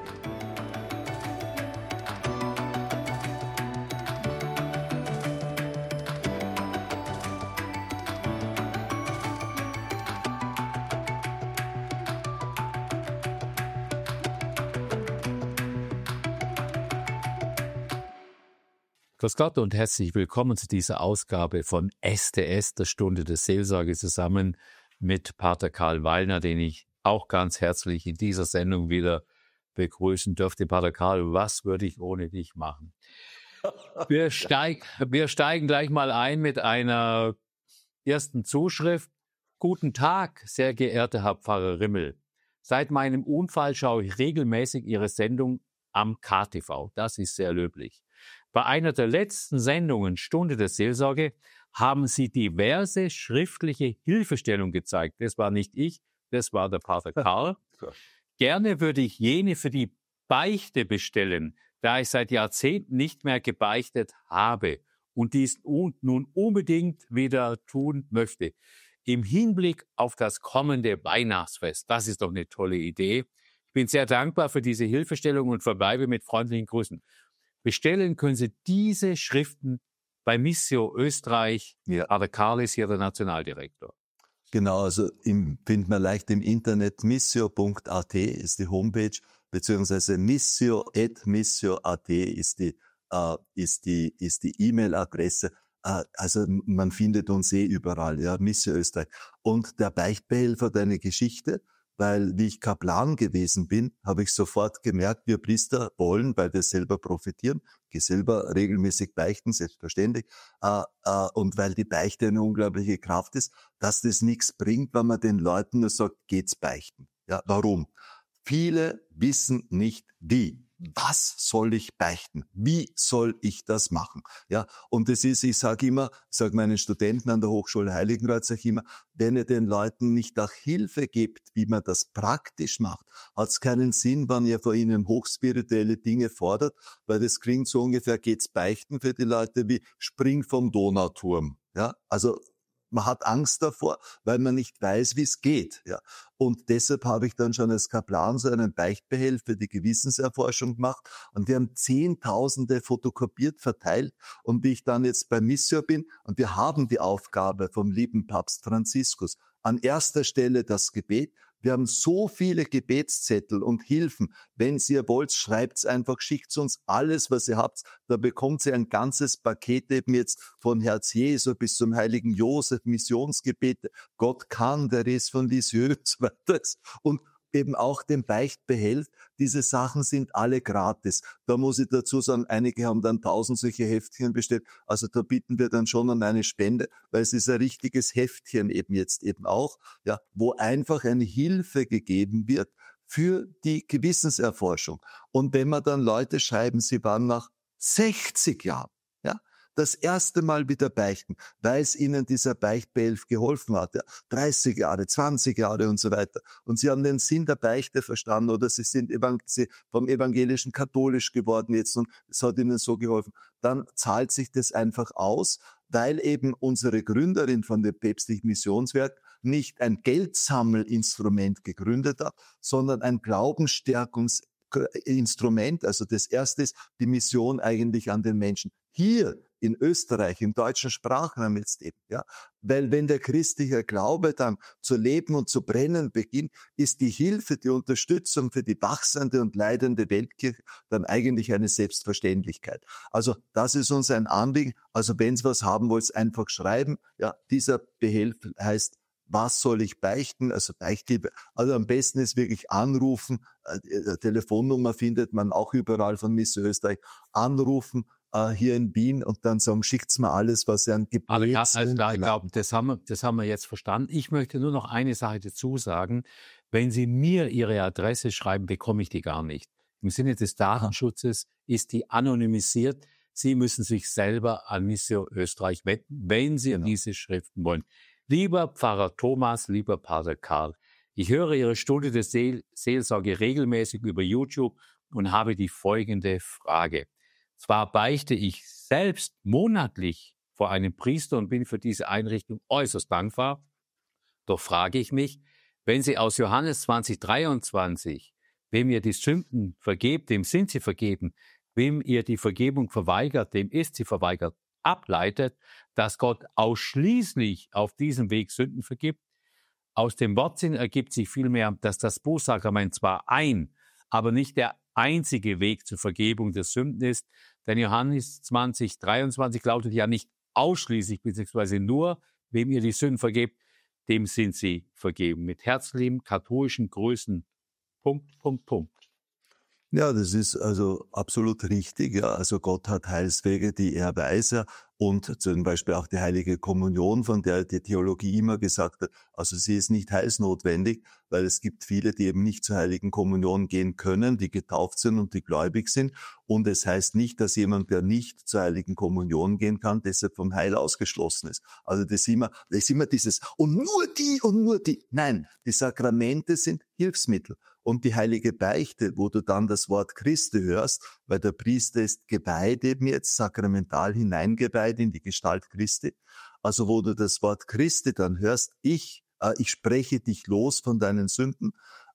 Grüß Gott und herzlich willkommen zu dieser Ausgabe von STS, der Stunde der Seelsorge, zusammen mit Pater Karl Wallner, den ich auch ganz herzlich in dieser Sendung wieder begrüßen dürfte. Pater Karl, was würde ich ohne dich machen? Wir steigen gleich mal ein mit einer ersten Zuschrift. Guten Tag, sehr geehrter Herr Pfarrer Rimmel. Seit meinem Unfall schaue ich regelmäßig Ihre Sendung am KTV. Das ist sehr löblich. Bei einer der letzten Sendungen, Stunde der Seelsorge, haben Sie diverse schriftliche Hilfestellungen gezeigt. Das war nicht ich, das war der Pater Karl. Gerne würde ich jene für die Beichte bestellen, da ich seit Jahrzehnten nicht mehr gebeichtet habe und dies nun unbedingt wieder tun möchte. Im Hinblick auf das kommende Weihnachtsfest. Das ist doch eine tolle Idee. Ich bin sehr dankbar für diese Hilfestellung und verbleibe mit freundlichen Grüßen. Bestellen können Sie diese Schriften bei Missio Österreich. Ja. Pater Karl ist hier der Nationaldirektor. Genau, also findet man leicht im Internet. Missio.at ist die Homepage, beziehungsweise missio@missio.at ist die E-Mail-Adresse. Also man findet uns überall, ja, Missio Österreich. Und der Beichtbehelfer hat eine Geschichte, weil wie ich Kaplan gewesen bin, habe ich sofort gemerkt, wir Priester wollen, weil wir selber profitieren, gehe selber regelmäßig beichten, selbstverständlich, und weil die Beichte eine unglaubliche Kraft ist, dass das nichts bringt, wenn man den Leuten nur sagt, geht's beichten. Ja, warum? Viele wissen nicht wie. Was soll ich beichten? Wie soll ich das machen? Ja, und das ist, ich sage meinen Studenten an der Hochschule Heiligenkreuz, sage ich immer, wenn ihr den Leuten nicht auch Hilfe gebt, wie man das praktisch macht, hat es keinen Sinn, wenn ihr von ihnen hochspirituelle Dinge fordert, weil das klingt so ungefähr, geht's beichten für die Leute wie spring vom Donauturm. Ja, also man hat Angst davor, weil man nicht weiß, wie es geht. Ja. Und deshalb habe ich dann schon als Kaplan so einen Beichtbehelf für die Gewissenserforschung gemacht. Und wir haben Zehntausende fotokopiert, verteilt. Und wie ich dann jetzt bei Missio bin, und wir haben die Aufgabe vom lieben Papst Franziskus, an erster Stelle das Gebet. Wir haben so viele Gebetszettel und Hilfen. Wenn ihr wollt, schreibt's einfach, schickt's uns alles, was ihr habt. Da bekommt ihr ein ganzes Paket eben jetzt von Herz Jesu bis zum heiligen Josef, Missionsgebete. Gott kann, der ist von Lisieux und so weiter. Und eben auch den Beichtbehelf. Diese Sachen sind alle gratis. Da muss ich dazu sagen, einige haben dann 1000 solche Heftchen bestellt. Also da bieten wir dann schon an eine Spende, weil es ist ein richtiges Heftchen eben jetzt eben auch, ja, wo einfach eine Hilfe gegeben wird für die Gewissenserforschung. Und wenn man dann Leute schreiben, sie waren nach 60 Jahren, ja, das erste Mal wieder beichten, weil es ihnen dieser Beichtbehelf geholfen hat. Ja, 30 Jahre, 20 Jahre und so weiter. Und sie haben den Sinn der Beichte verstanden oder sie sind vom evangelischen katholisch geworden jetzt und es hat ihnen so geholfen. Dann zahlt sich das einfach aus, weil eben unsere Gründerin von dem päpstlichen Missionswerk nicht ein Geldsammelinstrument gegründet hat, sondern ein Glaubensstärkungsinstrument. Also das erste ist die Mission eigentlich an den Menschen. Hier in Österreich, im deutschen Sprachraum jetzt eben, ja. Weil wenn der christliche Glaube dann zu leben und zu brennen beginnt, ist die Hilfe, die Unterstützung für die wachsende und leidende Weltkirche dann eigentlich eine Selbstverständlichkeit. Also das ist uns ein Anliegen. Also wenn Sie was haben wollt, einfach schreiben. Ja, dieser Behelf heißt, was soll ich beichten? Also Beichthilfe. Also am besten ist wirklich anrufen. Telefonnummer findet man auch überall von Missio Österreich. Anrufen hier in Wien und dann sagen, schickt's mir alles, was ihr an Gebet... Also klar, ich glaube, das haben wir jetzt verstanden. Ich möchte nur noch eine Sache dazu sagen. Wenn Sie mir Ihre Adresse schreiben, bekomme ich die gar nicht. Im Sinne des Datenschutzes ist die anonymisiert. Sie müssen sich selber an Missio Österreich wenden, wenn Sie diese Schriften wollen. Lieber Pfarrer Thomas, lieber Pater Karl, ich höre Ihre Stunde der Seelsorge regelmäßig über YouTube und habe die folgende Frage. Zwar beichte ich selbst monatlich vor einem Priester und bin für diese Einrichtung äußerst dankbar, doch frage ich mich, wenn Sie aus Johannes 20,23 Wem ihr die Sünden vergebt, dem sind sie vergeben. Wem ihr die Vergebung verweigert, dem ist sie verweigert. Ableitet, dass Gott ausschließlich auf diesem Weg Sünden vergibt. Aus dem Wortsinn ergibt sich vielmehr, dass das Bußsakrament zwar ein, aber nicht der einzige Weg zur Vergebung der Sünden ist, denn Johannes 20,23 lautet ja nicht ausschließlich bzw. nur, wem ihr die Sünden vergebt, dem sind sie vergeben. Mit herzlichem katholischen Grüßen. Punkt, Punkt, Punkt. Ja, das ist also absolut richtig. Ja, also Gott hat Heilswege, die er weiß. Ja. Und zum Beispiel auch die Heilige Kommunion, von der die Theologie immer gesagt hat, also sie ist nicht heilsnotwendig, weil es gibt viele, die eben nicht zur Heiligen Kommunion gehen können, die getauft sind und die gläubig sind. Und es heißt nicht, dass jemand, der nicht zur Heiligen Kommunion gehen kann, deshalb vom Heil ausgeschlossen ist. Also das ist immer dieses, und nur die und nur die. Nein, die Sakramente sind Hilfsmittel. Und die heilige Beichte, wo du dann das Wort Christi hörst, weil der Priester ist geweiht eben jetzt, sakramental hineingeweiht in die Gestalt Christi. Also wo du das Wort Christi dann hörst, ich spreche dich los von deinen Sünden,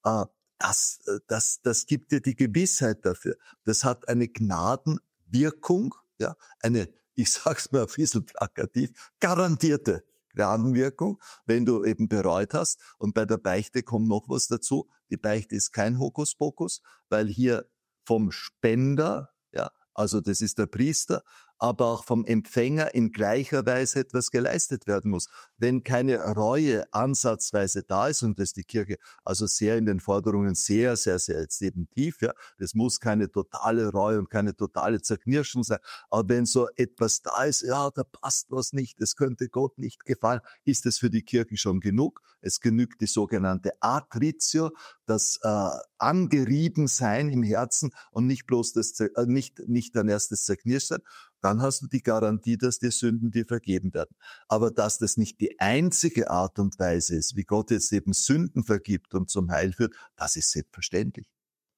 das gibt dir die Gewissheit dafür. Das hat eine Gnadenwirkung, ja, ich sag's mal ein bisschen plakativ, garantierte Gnadenwirkung, wenn du eben bereut hast. Und bei der Beichte kommt noch was dazu. Die Beichte ist kein Hokuspokus, weil hier vom Spender, ja, also das ist der Priester, aber auch vom Empfänger in gleicher Weise etwas geleistet werden muss. Wenn keine Reue ansatzweise da ist, und das ist die Kirche also sehr in den Forderungen sehr, sehr, sehr jetzt eben tief, ja, das muss keine totale Reue und keine totale Zerknirschung sein, aber wenn so etwas da ist, ja, da passt was nicht, das könnte Gott nicht gefallen, ist es für die Kirche schon genug. Es genügt die sogenannte Atritio, das Angeriebensein im Herzen und nicht bloß nicht dann erst das Zerknirschtsein. Dann hast du die Garantie, dass die Sünden dir vergeben werden. Aber dass das nicht die einzige Art und Weise ist, wie Gott jetzt eben Sünden vergibt und zum Heil führt, das ist selbstverständlich.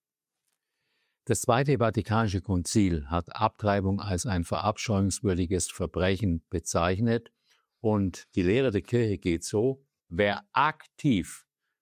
Das Zweite Vatikanische Konzil hat Abtreibung als ein verabscheuungswürdiges Verbrechen bezeichnet und die Lehre der Kirche geht so: Wer aktiv,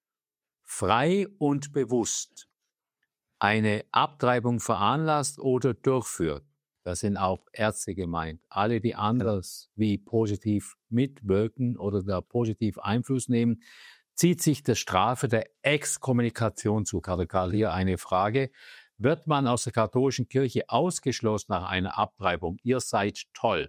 frei und bewusst eine Abtreibung veranlasst oder durchführt, da sind auch Ärzte gemeint, alle, die anders wie positiv mitwirken oder da positiv Einfluss nehmen, zieht sich der Strafe der Exkommunikation zu. Karl, hier eine Frage: Wird man aus der katholischen Kirche ausgeschlossen nach einer Abtreibung? Ihr seid toll.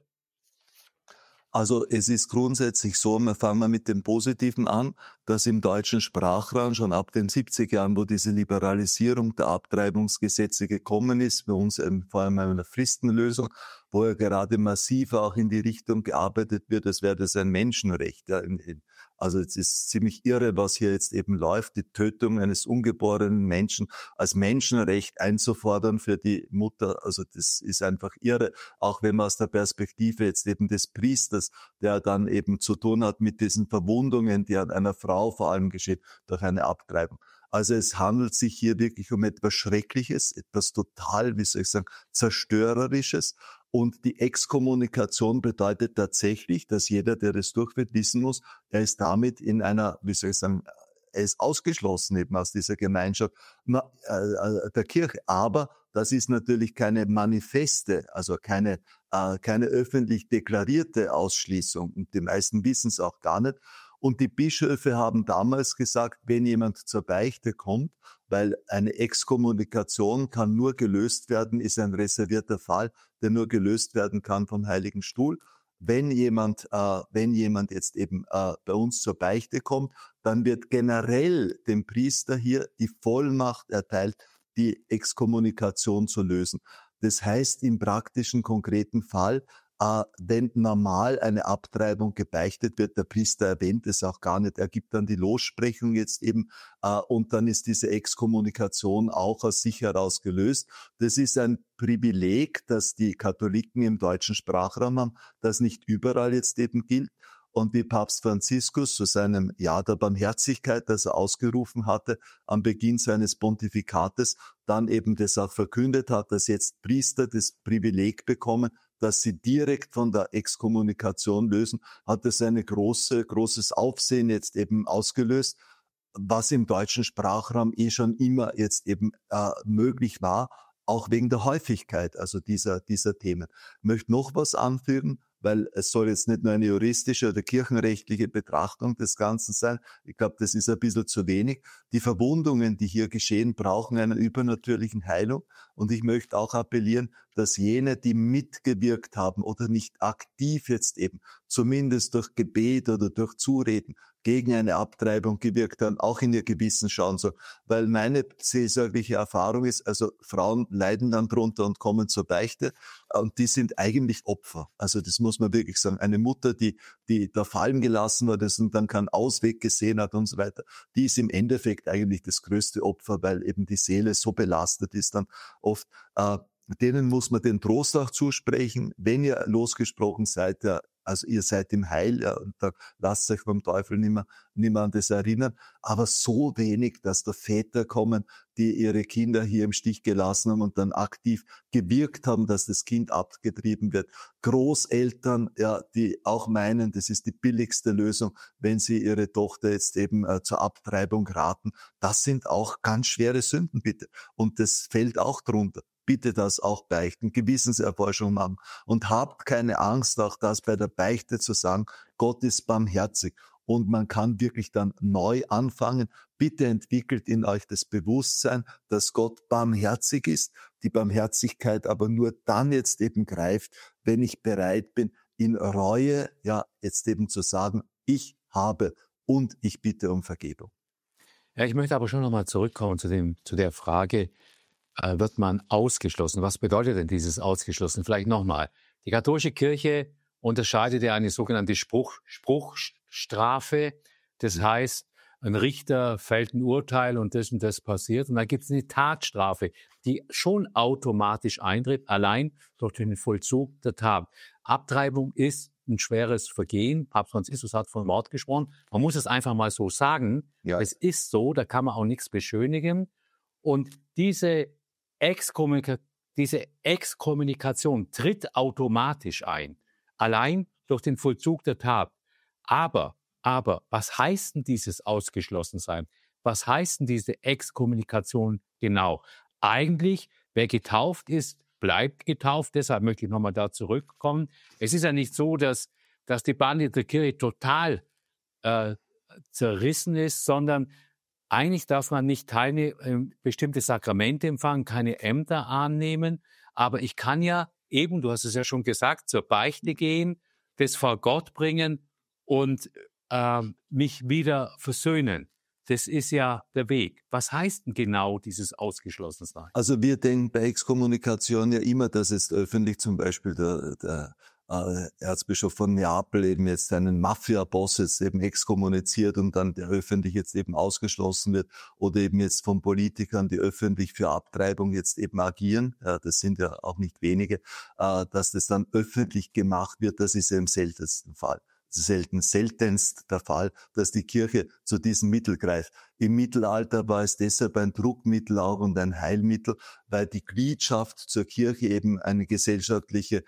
Also es ist grundsätzlich so, wir fangen mal mit dem Positiven an, dass im deutschen Sprachraum schon ab den 70er Jahren, wo diese Liberalisierung der Abtreibungsgesetze gekommen ist, bei uns vor allem eine Fristenlösung, wo ja gerade massiv auch in die Richtung gearbeitet wird, als wäre das ein Menschenrecht. Ja, also es ist ziemlich irre, was hier jetzt eben läuft, die Tötung eines ungeborenen Menschen als Menschenrecht einzufordern für die Mutter. Also das ist einfach irre, auch wenn man aus der Perspektive jetzt eben des Priesters, der dann eben zu tun hat mit diesen Verwundungen, die an einer Frau vor allem geschehen, durch eine Abtreibung. Also es handelt sich hier wirklich um etwas Schreckliches, etwas total, wie soll ich sagen, Zerstörerisches. Und die Exkommunikation bedeutet tatsächlich, dass jeder, der das durchführt, wissen muss, er ist damit in einer, wie soll ich sagen, er ist ausgeschlossen eben aus dieser Gemeinschaft der Kirche. Aber das ist natürlich keine manifeste, also keine öffentlich deklarierte Ausschließung. Und die meisten wissen es auch gar nicht. Und die Bischöfe haben damals gesagt, wenn jemand zur Beichte kommt, weil eine Exkommunikation kann nur gelöst werden, ist ein reservierter Fall, der nur gelöst werden kann vom Heiligen Stuhl. Wenn jemand jetzt eben bei uns zur Beichte kommt, dann wird generell dem Priester hier die Vollmacht erteilt, die Exkommunikation zu lösen. Das heißt im praktischen, konkreten Fall, wenn normal eine Abtreibung gebeichtet wird, der Priester erwähnt es auch gar nicht, er gibt dann die Lossprechung jetzt eben und dann ist diese Exkommunikation auch aus sich heraus gelöst. Das ist ein Privileg, das die Katholiken im deutschen Sprachraum haben, das nicht überall jetzt eben gilt. Und wie Papst Franziskus zu seinem Jahr der Barmherzigkeit, das er ausgerufen hatte, am Beginn seines Pontifikates, dann eben das auch verkündet hat, dass jetzt Priester das Privileg bekommen, dass sie direkt von der Exkommunikation lösen, hat das großes Aufsehen jetzt eben ausgelöst. was im deutschen Sprachraum schon immer jetzt eben möglich war, auch wegen der Häufigkeit also dieser Themen. Ich möchte noch was anfügen, weil es soll jetzt nicht nur eine juristische oder kirchenrechtliche Betrachtung des Ganzen sein. Ich glaube, das ist ein bisschen zu wenig. Die Verwundungen, die hier geschehen, brauchen eine übernatürlichen Heilung. Und ich möchte auch appellieren, dass jene, die mitgewirkt haben oder nicht aktiv jetzt eben, zumindest durch Gebet oder durch Zureden, gegen eine Abtreibung gewirkt haben, auch in ihr Gewissen schauen soll. Weil meine seelsorgliche Erfahrung ist, also Frauen leiden dann drunter und kommen zur Beichte und die sind eigentlich Opfer. Also das muss man wirklich sagen. Eine Mutter, die da fallen gelassen wurde und dann keinen Ausweg gesehen hat und so weiter, die ist im Endeffekt eigentlich das größte Opfer, weil eben die Seele so belastet ist dann oft. Denen muss man den Trost auch zusprechen, wenn ihr losgesprochen seid, ja, also ihr seid im Heil, ja, und da lasst euch vom Teufel nimmer an das erinnern, aber so wenig, dass da Väter kommen, die ihre Kinder hier im Stich gelassen haben und dann aktiv gewirkt haben, dass das Kind abgetrieben wird. Großeltern, ja, die auch meinen, das ist die billigste Lösung, wenn sie ihre Tochter jetzt eben zur Abtreibung raten. Das sind auch ganz schwere Sünden, bitte. Und das fällt auch drunter. Bitte das auch beichten, Gewissenserforschung machen und habt keine Angst, auch das bei der Beichte zu sagen, Gott ist barmherzig und man kann wirklich dann neu anfangen. Bitte entwickelt in euch das Bewusstsein, dass Gott barmherzig ist, die Barmherzigkeit aber nur dann jetzt eben greift, wenn ich bereit bin, in Reue, ja, jetzt eben zu sagen, ich habe und ich bitte um Vergebung. Ja, ich möchte aber schon nochmal zurückkommen zu der Frage, wird man ausgeschlossen? Was bedeutet denn dieses Ausgeschlossen? Vielleicht nochmal. Die katholische Kirche unterscheidet ja eine sogenannte Spruchstrafe. Das heißt, ein Richter fällt ein Urteil und das passiert. Und dann gibt es eine Tatstrafe, die schon automatisch eintritt, allein durch den Vollzug der Tat. Abtreibung ist ein schweres Vergehen. Papst Franziskus hat von Mord gesprochen. Man muss es einfach mal so sagen. Ja. Es ist so, da kann man auch nichts beschönigen. Und diese Exkommunikation tritt automatisch ein, allein durch den Vollzug der Tat. Aber, was heißt denn dieses Ausgeschlossensein? Was heißt denn diese Exkommunikation genau? Eigentlich, wer getauft ist, bleibt getauft. Deshalb möchte ich nochmal da zurückkommen. Es ist ja nicht so, dass die Bande der Kirche total zerrissen ist, sondern eigentlich darf man nicht bestimmte Sakramente empfangen, keine Ämter annehmen, aber ich kann ja eben, du hast es ja schon gesagt, zur Beichte gehen, das vor Gott bringen und mich wieder versöhnen. Das ist ja der Weg. Was heißt denn genau dieses Ausgeschlossensein? Also wir denken bei Exkommunikation ja immer, dass es öffentlich zum Beispiel der Erzbischof von Neapel eben jetzt einen Mafia-Boss jetzt eben exkommuniziert und dann der öffentlich jetzt eben ausgeschlossen wird oder eben jetzt von Politikern, die öffentlich für Abtreibung jetzt eben agieren, ja, das sind ja auch nicht wenige, dass das dann öffentlich gemacht wird, das ist ja im seltensten Fall. Seltenst der Fall, dass die Kirche zu diesem Mittel greift. Im Mittelalter war es deshalb ein Druckmittel auch und ein Heilmittel, weil die Gliedschaft zur Kirche eben eine gesellschaftliche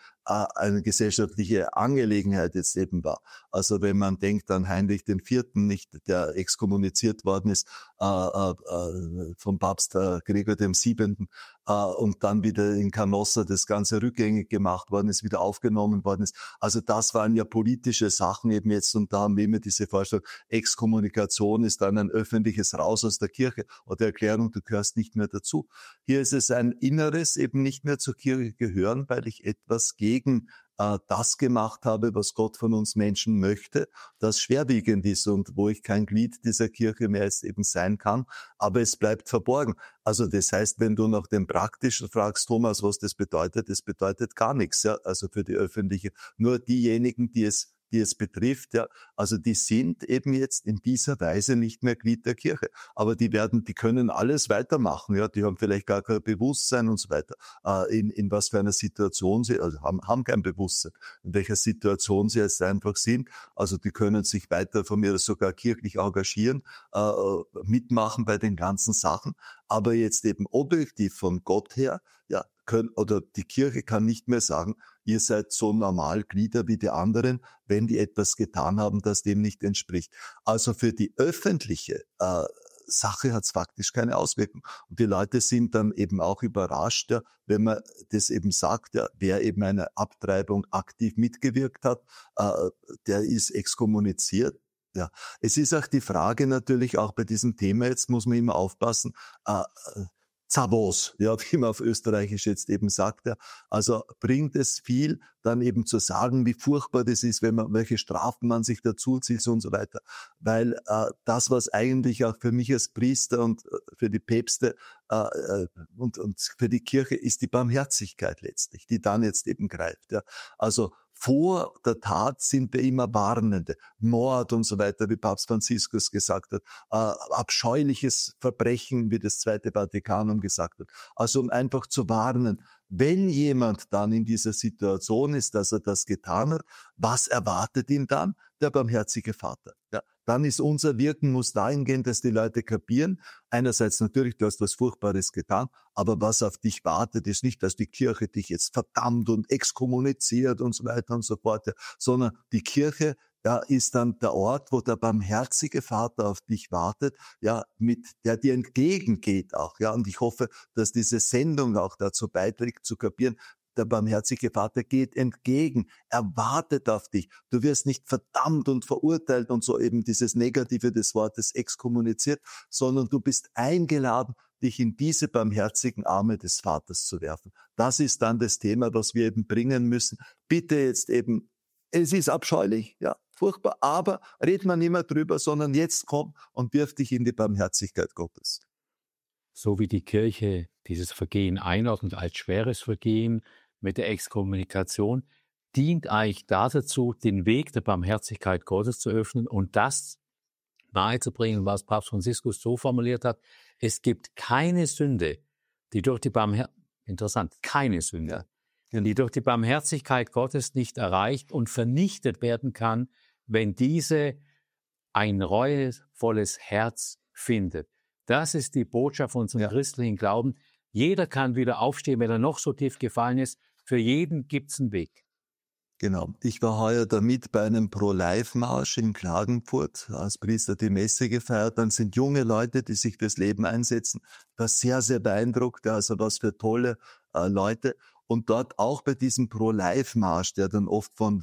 Angelegenheit jetzt eben war. Also wenn man denkt an Heinrich IV., nicht, der exkommuniziert worden ist vom Papst Gregor VII. Und dann wieder in Canossa das Ganze rückgängig gemacht worden ist, wieder aufgenommen worden ist. Also das waren ja politische Sachen eben jetzt und da haben wir immer diese Vorstellung, Exkommunikation ist dann ein öffentliches Raus aus der Kirche oder Erklärung, du gehörst nicht mehr dazu. Hier ist es ein inneres eben nicht mehr zur Kirche gehören, weil ich etwas gegen das gemacht habe, was Gott von uns Menschen möchte, das schwerwiegend ist und wo ich kein Glied dieser Kirche mehr jetzt eben sein kann, aber es bleibt verborgen. Also das heißt, wenn du nach dem Praktischen fragst, Thomas, was das bedeutet gar nichts, ja, also für die öffentliche, nur diejenigen, die es betrifft, ja, also die sind eben jetzt in dieser Weise nicht mehr Glied der Kirche. Aber die können alles weitermachen, ja, die haben vielleicht gar kein Bewusstsein und so weiter, in was für einer Situation sie, also haben kein Bewusstsein, in welcher Situation sie jetzt einfach sind. Also die können sich weiter von mir sogar kirchlich engagieren, mitmachen bei den ganzen Sachen. Aber jetzt eben objektiv von Gott her, ja, oder die Kirche kann nicht mehr sagen, ihr seid so normal Glieder wie die anderen, wenn die etwas getan haben, das dem nicht entspricht. Also für die öffentliche Sache hat es faktisch keine Auswirkung. Und die Leute sind dann eben auch überrascht, ja, wenn man das eben sagt, ja, wer eben eine Abtreibung aktiv mitgewirkt hat, der ist exkommuniziert. Ja, es ist auch die Frage natürlich, auch bei diesem Thema, jetzt muss man immer aufpassen, Zavos, ja, wie man auf Österreichisch jetzt eben sagt, ja. Also bringt es viel, dann eben zu sagen, wie furchtbar das ist, wenn man, welche Strafen man sich dazu zieht und so weiter. Weil das, was eigentlich auch für mich als Priester und für die Päpste und für die Kirche ist die Barmherzigkeit letztlich, die dann jetzt eben greift. Ja. Also vor der Tat sind wir immer Warnende. Mord und so weiter, wie Papst Franziskus gesagt hat. Abscheuliches Verbrechen, wie das Zweite Vatikanum gesagt hat. Also um einfach zu warnen, wenn jemand dann in dieser Situation ist, dass er das getan hat, was erwartet ihn dann? Der barmherzige Vater. Ja, dann ist unser Wirken, muss dahin gehen, dass die Leute kapieren. Einerseits natürlich, du hast was Furchtbares getan, aber was auf dich wartet, ist nicht, dass die Kirche dich jetzt verdammt und exkommuniziert und so weiter und so fort, ja, sondern die Kirche, ja, ist dann der Ort, wo der barmherzige Vater auf dich wartet, ja, mit der dir entgegengeht auch, ja, und ich hoffe, dass diese Sendung auch dazu beiträgt, zu kapieren, der barmherzige Vater geht entgegen, er wartet auf dich. Du wirst nicht verdammt und verurteilt und so eben dieses Negative des Wortes exkommuniziert, sondern du bist eingeladen, dich in diese barmherzigen Arme des Vaters zu werfen. Das ist dann das Thema, was wir eben bringen müssen. Bitte jetzt eben, es ist abscheulich, ja, furchtbar, aber red man nicht mehr drüber, sondern jetzt komm und wirf dich in die Barmherzigkeit Gottes. So wie die Kirche dieses Vergehen einordnet als schweres Vergehen mit der Exkommunikation, dient eigentlich dazu, den Weg der Barmherzigkeit Gottes zu öffnen und das nahezubringen, was Papst Franziskus so formuliert hat: Es gibt keine Sünde, die durch die keine Sünde, die durch die Barmherzigkeit Gottes nicht erreicht und vernichtet werden kann, wenn diese ein reuevolles Herz findet. Das ist die Botschaft von unserem christlichen Glauben. Jeder kann wieder aufstehen, wenn er noch so tief gefallen ist. Für jeden gibt's einen Weg. Genau. Ich war heuer damit bei einem Pro-Life-Marsch in Klagenfurt, als Priester die Messe gefeiert. Dann sind junge Leute, die sich fürs Leben einsetzen. Ich war sehr, sehr beeindruckt. Also was für tolle Leute. Und dort auch bei diesem Pro-Life-Marsch, der dann oft von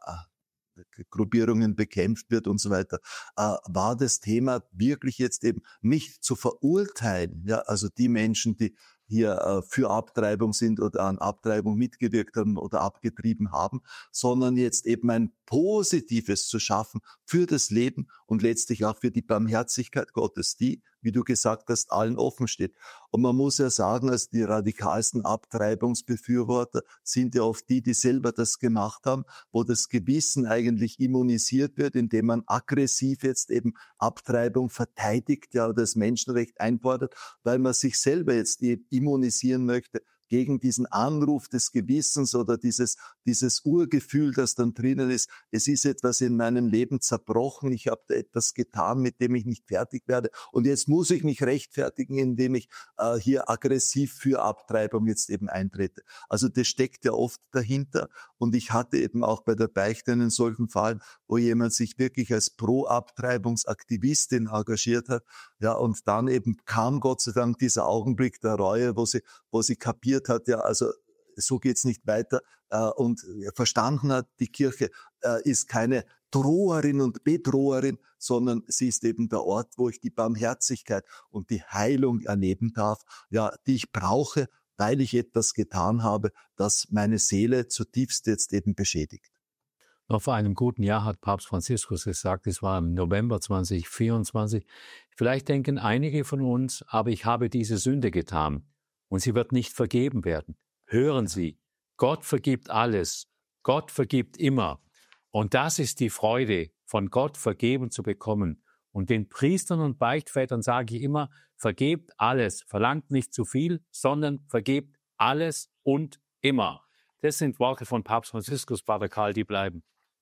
Gruppierungen bekämpft wird und so weiter, war das Thema wirklich jetzt eben nicht zu verurteilen, ja, also die Menschen, die hier für Abtreibung sind oder an Abtreibung mitgewirkt haben oder abgetrieben haben, sondern jetzt eben ein Positives zu schaffen für das Leben und letztlich auch für die Barmherzigkeit Gottes, die, wie du gesagt hast, allen offen steht. Und man muss ja sagen, also die radikalsten Abtreibungsbefürworter sind ja oft die, die selber das gemacht haben, wo das Gewissen eigentlich immunisiert wird, indem man aggressiv jetzt eben Abtreibung verteidigt, ja, das Menschenrecht einfordert, weil man sich selber jetzt immunisieren möchte gegen diesen Anruf des Gewissens oder dieses Urgefühl, das dann drinnen ist, es ist etwas in meinem Leben zerbrochen, ich habe da etwas getan, mit dem ich nicht fertig werde und jetzt muss ich mich rechtfertigen, indem ich hier aggressiv für Abtreibung jetzt eben eintrete. Also das steckt ja oft dahinter und ich hatte eben auch bei der Beichte einen solchen Fall, wo jemand sich wirklich als Pro-Abtreibungsaktivistin engagiert hat, ja, und dann eben kam Gott sei Dank dieser Augenblick der Reue, wo sie kapiert hat, ja, also so geht's nicht weiter und verstanden hat, die Kirche ist keine Droherin und Bedroherin, sondern sie ist eben der Ort, wo ich die Barmherzigkeit und die Heilung erleben darf, ja, die ich brauche, weil ich etwas getan habe, das meine Seele zutiefst jetzt eben beschädigt. Noch vor einem guten Jahr hat Papst Franziskus gesagt, es war im November 2024, vielleicht denken einige von uns, aber ich habe diese Sünde getan und sie wird nicht vergeben werden. Hören Sie, Gott vergibt alles, Gott vergibt immer. Und das ist die Freude, von Gott vergeben zu bekommen. Und den Priestern und Beichtvätern sage ich immer, vergebt alles, verlangt nicht zu viel, sondern vergebt alles und immer. Das sind Worte von Papst Franziskus, Pater Karl, die bleiben.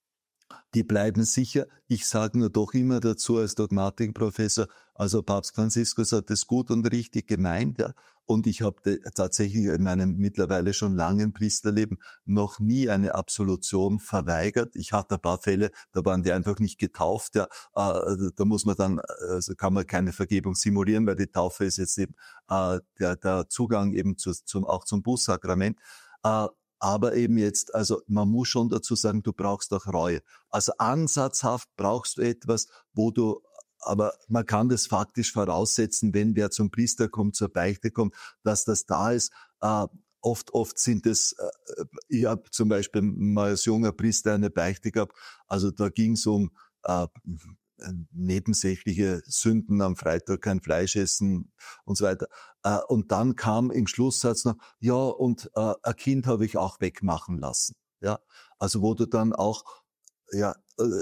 Die bleiben sicher. Ich sage nur doch immer dazu als Dogmatikprofessor, also Papst Franziskus hat es gut und richtig gemeint, ja, Und ich habe tatsächlich in meinem mittlerweile schon langen Priesterleben noch nie eine Absolution verweigert. Ich hatte ein paar Fälle, da waren die einfach nicht getauft. Ja, da muss man dann, also kann man keine Vergebung simulieren, weil die Taufe ist jetzt eben der Zugang eben auch zum Bußsakrament. Aber eben jetzt, also man muss schon dazu sagen, du brauchst auch Reue. Also ansatzhaft brauchst du etwas, aber man kann das faktisch voraussetzen, wenn wer zum Priester kommt, zur Beichte kommt, dass das da ist. Oft sind es, ich habe zum Beispiel mal als junger Priester eine Beichte gehabt, also da ging es um nebensächliche Sünden am Freitag, kein Fleisch essen und so weiter. Und dann kam im Schlusssatz noch, ja, und ein Kind habe ich auch wegmachen lassen. Ja, also wo du dann auch, ja,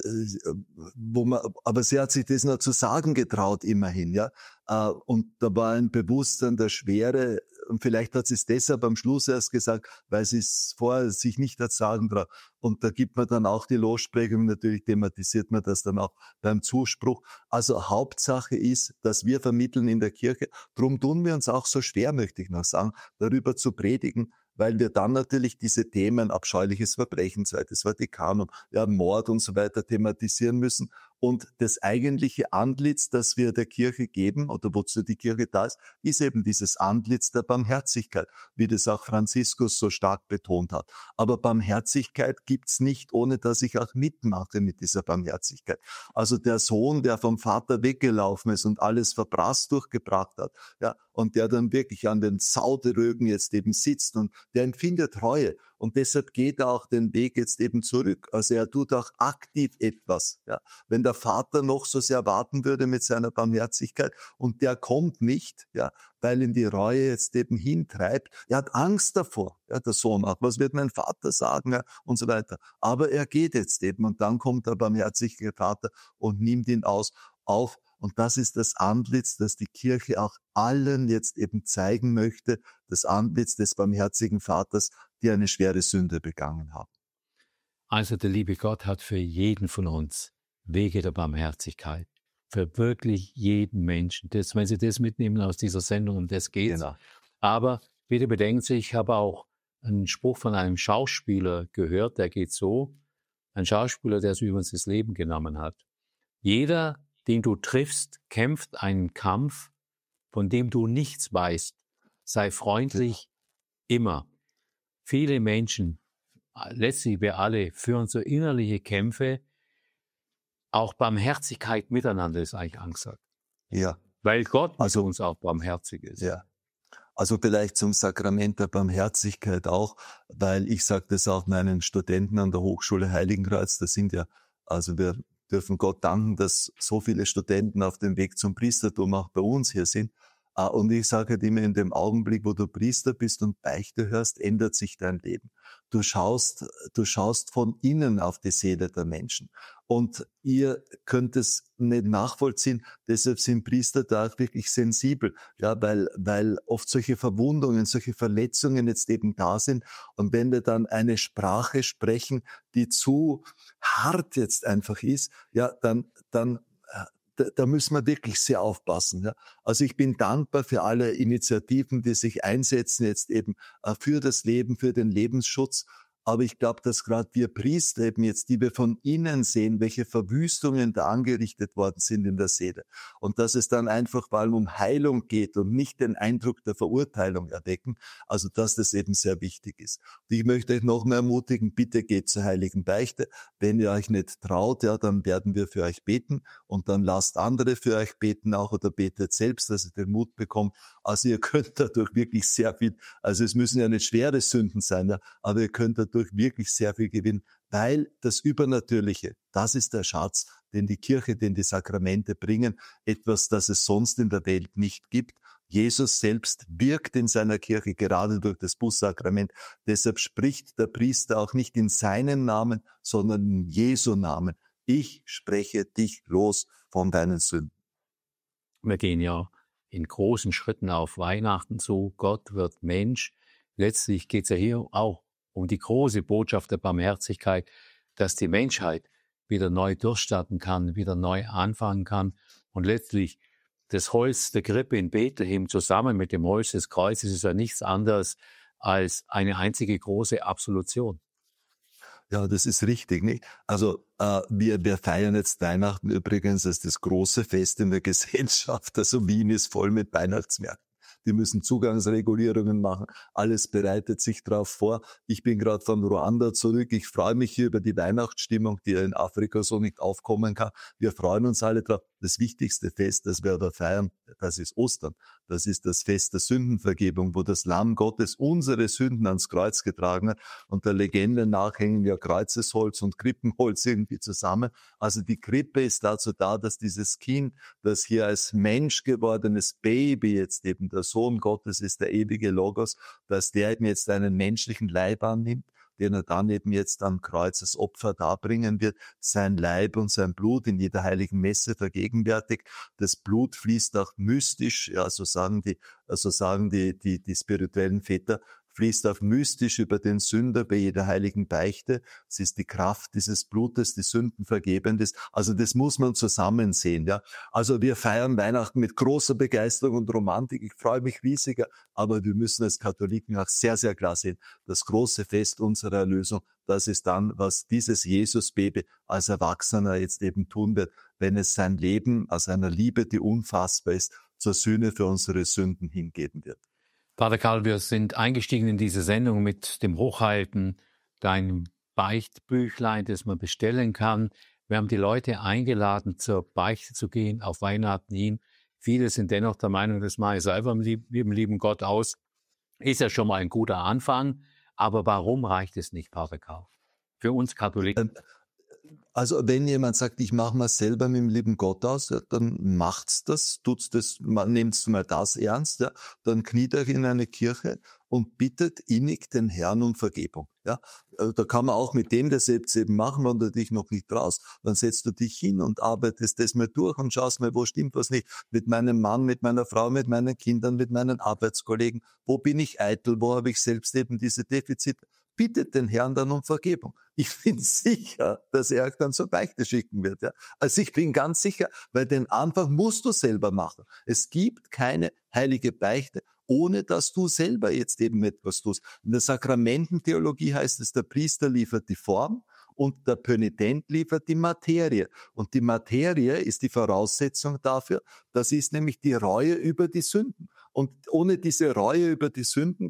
aber sie hat sich das noch zu sagen getraut, immerhin, ja. Und da war ein Bewusstsein der Schwere, und vielleicht hat sie es deshalb am Schluss erst gesagt, weil sie es vorher sich nicht hat sagen traut. Und da gibt man dann auch die Lossprechung, natürlich thematisiert man das dann auch beim Zuspruch. Also Hauptsache ist, dass wir vermitteln in der Kirche. Drum tun wir uns auch so schwer, möchte ich noch sagen, darüber zu predigen, weil wir dann natürlich diese Themen, abscheuliches Verbrechen, Zweites Vatikanum, ja, Mord und so weiter thematisieren müssen. Und das eigentliche Antlitz, das wir der Kirche geben, oder wozu die Kirche da ist eben dieses Antlitz der Barmherzigkeit, wie das auch Franziskus so stark betont hat. Aber Barmherzigkeit gibt's nicht, ohne dass ich auch mitmache mit dieser Barmherzigkeit. Also der Sohn, der vom Vater weggelaufen ist und alles verprasst durchgebracht hat, ja, und der dann wirklich an den Sauderögen jetzt eben sitzt und der empfindet Reue. Und deshalb geht er auch den Weg jetzt eben zurück. Also er tut auch aktiv etwas. Ja. Wenn der Vater noch so sehr warten würde mit seiner Barmherzigkeit und der kommt nicht, ja, weil ihn die Reue jetzt eben hintreibt. Er hat Angst davor, ja, der Sohn auch. Was wird mein Vater sagen, ja, und so weiter. Aber er geht jetzt eben und dann kommt der barmherzige Vater und nimmt ihn auf. Und das ist das Antlitz, das die Kirche auch allen jetzt eben zeigen möchte, das Antlitz des barmherzigen Vaters, die eine schwere Sünde begangen haben. Also der liebe Gott hat für jeden von uns Wege der Barmherzigkeit. Für wirklich jeden Menschen. Das, wenn Sie das mitnehmen aus dieser Sendung, um das geht's. Genau. Aber bitte bedenken Sie, ich habe auch einen Spruch von einem Schauspieler gehört, der geht so. Ein Schauspieler, der sich übrigens das Leben genommen hat. Jeder, den du triffst, kämpft einen Kampf, von dem du nichts weißt. Sei freundlich, immer. Viele Menschen, letztlich wir alle, führen so innerliche Kämpfe. Auch Barmherzigkeit miteinander ist eigentlich angesagt. Ja. Weil Gott mit uns auch barmherzig ist. Ja. Also vielleicht zum Sakrament der Barmherzigkeit auch, weil ich sage das auch meinen Studenten an der Hochschule Heiligenkreuz, das sind ja, also wir dürfen Gott danken, dass so viele Studenten auf dem Weg zum Priestertum auch bei uns hier sind. Und ich sage halt immer, in dem Augenblick, wo du Priester bist und Beichte hörst, ändert sich dein Leben. Du schaust von innen auf die Seele der Menschen. Und ihr könnt es nicht nachvollziehen, deshalb sind Priester da auch wirklich sensibel, ja, weil oft solche Verwundungen, solche Verletzungen jetzt eben da sind. Und wenn wir dann eine Sprache sprechen, die zu hart jetzt einfach ist, ja, dann da müssen wir wirklich sehr aufpassen. Ja. Also ich bin dankbar für alle Initiativen, die sich einsetzen jetzt eben für das Leben, für den Lebensschutz. Aber ich glaube, dass gerade wir Priester eben jetzt, die wir von innen sehen, welche Verwüstungen da angerichtet worden sind in der Seele. Und dass es dann einfach vor allem um Heilung geht und nicht den Eindruck der Verurteilung erwecken. Also dass das eben sehr wichtig ist. Und ich möchte euch noch mehr ermutigen, bitte geht zur heiligen Beichte. Wenn ihr euch nicht traut, ja, dann werden wir für euch beten. Und dann lasst andere für euch beten auch oder betet selbst, dass ihr den Mut bekommt. Also ihr könnt dadurch wirklich sehr viel, also es müssen ja nicht schwere Sünden sein, ja, aber ihr könnt dadurch wirklich sehr viel gewinnen, weil das Übernatürliche, das ist der Schatz, den die Kirche, den die Sakramente bringen, etwas, das es sonst in der Welt nicht gibt. Jesus selbst wirkt in seiner Kirche gerade durch das Bußsakrament. Deshalb spricht der Priester auch nicht in seinem Namen, sondern in Jesu Namen. Ich spreche dich los von deinen Sünden. Wir gehen ja in großen Schritten auf Weihnachten zu. Gott wird Mensch. Letztlich geht es ja hier auch um die große Botschaft der Barmherzigkeit, dass die Menschheit wieder neu durchstarten kann, wieder neu anfangen kann. Und letztlich das Holz der Krippe in Bethlehem zusammen mit dem Holz des Kreuzes ist ja nichts anderes als eine einzige große Absolution. Ja, das ist richtig, nicht? Also wir feiern jetzt Weihnachten übrigens als das große Fest in der Gesellschaft. Also Wien ist voll mit Weihnachtsmärkten. Die müssen Zugangsregulierungen machen. Alles bereitet sich darauf vor. Ich bin gerade von Ruanda zurück. Ich freue mich hier über die Weihnachtsstimmung, die ja in Afrika so nicht aufkommen kann. Wir freuen uns alle drauf. Das wichtigste Fest, das wir aber feiern, das ist Ostern. Das ist das Fest der Sündenvergebung, wo das Lamm Gottes unsere Sünden ans Kreuz getragen hat. Und der Legende nach hängen ja Kreuzesholz und Krippenholz irgendwie zusammen. Also die Krippe ist dazu da, dass dieses Kind, das hier als Mensch gewordenes Baby jetzt eben der Sohn Gottes ist, der ewige Logos, dass der eben jetzt einen menschlichen Leib annimmt, den er dann eben jetzt am Kreuz als Opfer darbringen wird, sein Leib und sein Blut in jeder heiligen Messe vergegenwärtigt. Das Blut fließt auch mystisch, ja, so sagen die spirituellen Väter, fließt auch mystisch über den Sünder bei jeder heiligen Beichte. Es ist die Kraft dieses Blutes, die Sünden vergebend ist. Also das muss man zusammen sehen, ja. Also wir feiern Weihnachten mit großer Begeisterung und Romantik. Ich freue mich riesiger, aber wir müssen als Katholiken auch sehr, sehr klar sehen, das große Fest unserer Erlösung, das ist dann, was dieses Jesus-Baby als Erwachsener jetzt eben tun wird, wenn es sein Leben aus einer Liebe, die unfassbar ist, zur Sühne für unsere Sünden hingeben wird. Pater Karl, wir sind eingestiegen in diese Sendung mit dem Hochhalten, deinem Beichtbüchlein, das man bestellen kann. Wir haben die Leute eingeladen, zur Beichte zu gehen, auf Weihnachten hin. Viele sind dennoch der Meinung, das mache ich selber im lieben Gott aus. Ist ja schon mal ein guter Anfang. Aber warum reicht es nicht, Pater Karl? Für uns Katholiken. Also wenn jemand sagt, ich mache mal selber mit dem lieben Gott aus, ja, dann macht's das, tut's das, nehmt's mal das ernst, ja, dann kniet euch in eine Kirche und bittet innig den Herrn um Vergebung. Ja, da kann man auch mit dem das jetzt eben machen, wenn du dich noch nicht traust. Dann setzt du dich hin und arbeitest das mal durch und schaust mal, wo stimmt was nicht. Mit meinem Mann, mit meiner Frau, mit meinen Kindern, mit meinen Arbeitskollegen. Wo bin ich eitel? Wo habe ich selbst eben diese Defizite? Bittet den Herrn dann um Vergebung. Ich bin sicher, dass er euch dann zur Beichte schicken wird. Ja. Also ich bin ganz sicher, weil den Anfang musst du selber machen. Es gibt keine heilige Beichte, ohne dass du selber jetzt eben etwas tust. In der Sakramententheologie heißt es, der Priester liefert die Form und der Pönitent liefert die Materie. Und die Materie ist die Voraussetzung dafür, das ist nämlich die Reue über die Sünden. Und ohne diese Reue über die Sünden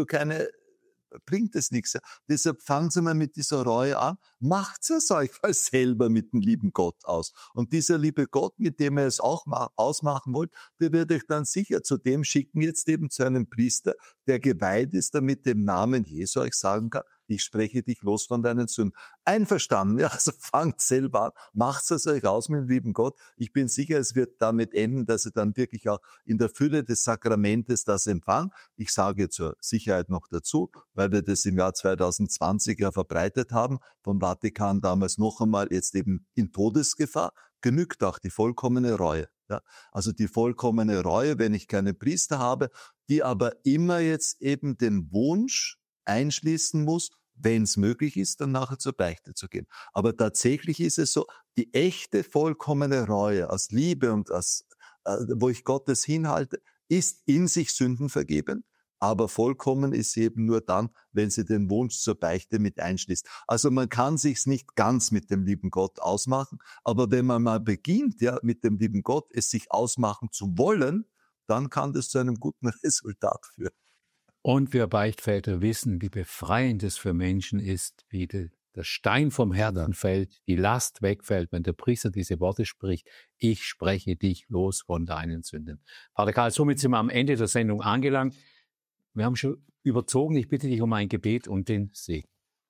bringt es nichts. Deshalb fangen Sie mal mit dieser Reue an, macht es euch mal selber mit dem lieben Gott aus. Und dieser liebe Gott, mit dem ihr es auch ausmachen wollt, der wird euch dann sicher zu dem schicken, jetzt eben zu einem Priester, der geweiht ist, damit dem Namen Jesu euch sagen kann, ich spreche dich los von deinen Sünden. Einverstanden, ja, also fangt selber an, macht es euch aus mit dem lieben Gott. Ich bin sicher, es wird damit enden, dass ihr dann wirklich auch in der Fülle des Sakramentes das empfangt. Ich sage zur Sicherheit noch dazu, weil wir das im Jahr 2020 ja verbreitet haben, vom Vatikan damals noch einmal, jetzt eben in Todesgefahr, genügt auch die vollkommene Reue. Ja, also die vollkommene Reue, wenn ich keine Priester habe, die aber immer jetzt eben den Wunsch einschließen muss, wenn es möglich ist, dann nachher zur Beichte zu gehen. Aber tatsächlich ist es so, die echte vollkommene Reue aus Liebe und wo ich Gottes hinhalte, ist in sich Sünden vergeben, aber vollkommen ist sie eben nur dann, wenn sie den Wunsch zur Beichte mit einschließt. Also man kann sich's nicht ganz mit dem lieben Gott ausmachen, aber wenn man mal beginnt, ja, mit dem lieben Gott es sich ausmachen zu wollen, dann kann das zu einem guten Resultat führen. Und wir Beichtväter wissen, wie befreiend es für Menschen ist, wie der Stein vom Herzen fällt, die Last wegfällt, wenn der Priester diese Worte spricht, ich spreche dich los von deinen Sünden. Pater Karl, somit sind wir am Ende der Sendung angelangt. Wir haben schon überzogen. Ich bitte dich um ein Gebet und den Segen.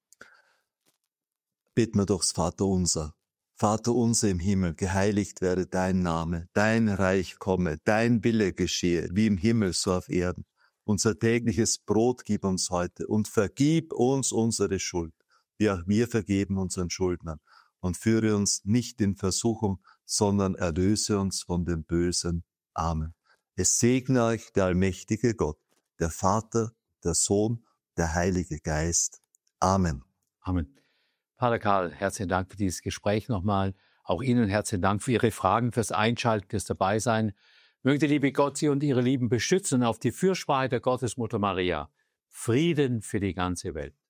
Beten wir doch's Vaterunser. Vater unser im Himmel, geheiligt werde dein Name, dein Reich komme, dein Wille geschehe, wie im Himmel so auf Erden. Unser tägliches Brot gib uns heute und vergib uns unsere Schuld, wie auch wir vergeben unseren Schuldnern. Und führe uns nicht in Versuchung, sondern erlöse uns von dem Bösen. Amen. Es segne euch der allmächtige Gott, der Vater, der Sohn, der Heilige Geist. Amen. Amen. Pater Karl, herzlichen Dank für dieses Gespräch nochmal. Auch Ihnen herzlichen Dank für Ihre Fragen, fürs Einschalten, fürs Dabeisein. Möge die liebe Gott Sie und Ihre Lieben beschützen auf die Fürsprache der Gottesmutter Maria. Frieden für die ganze Welt.